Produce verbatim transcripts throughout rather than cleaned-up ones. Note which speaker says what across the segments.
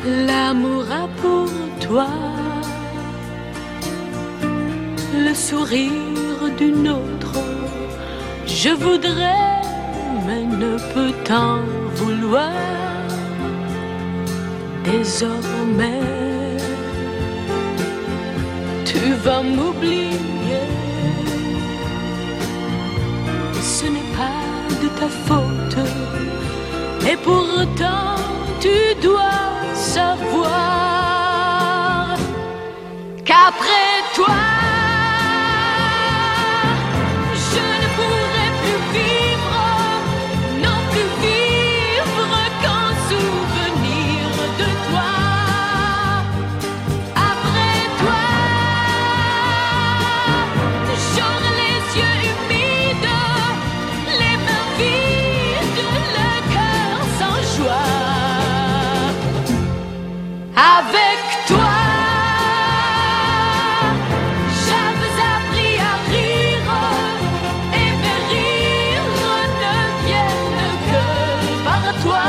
Speaker 1: L'amour a pour toi le sourire d'une autre. Je voudrais, mais ne peux t'en vouloir. Désormais, tu vas m'oublier. Ce n'est pas de ta faute, et pourtant tu dois savoir qu'après toi, je ne pourrai plus vivre, non plus vivre qu'en souvenir de toi. Après toi, j'aurai les yeux humides, les mains vides, le cœur sans joie. Avec toi, j'avais appris à rire, et mes rires ne viennent que par toi.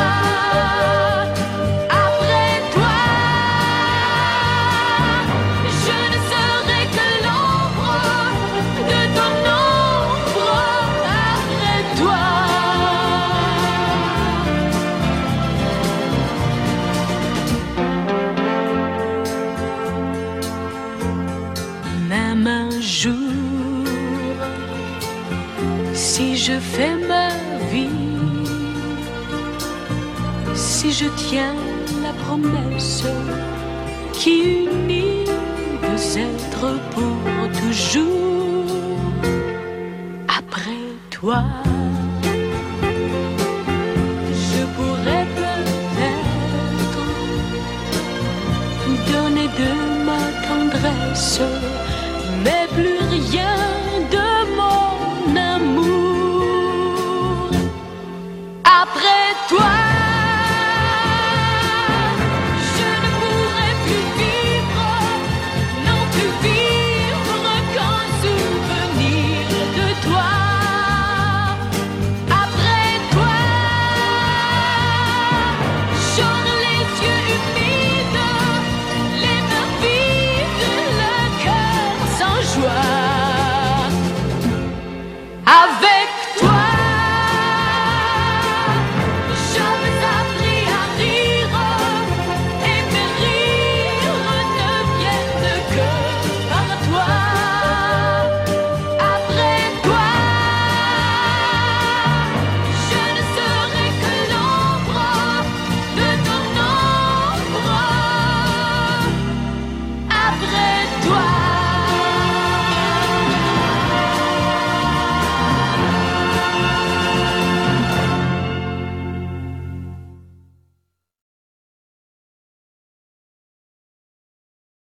Speaker 1: Après toi, je ne serai que l'ombre de ton ombre. Après toi, même un jour, si je fais ma vie, si je tiens la promesse qui unit deux êtres pour toujours, après toi.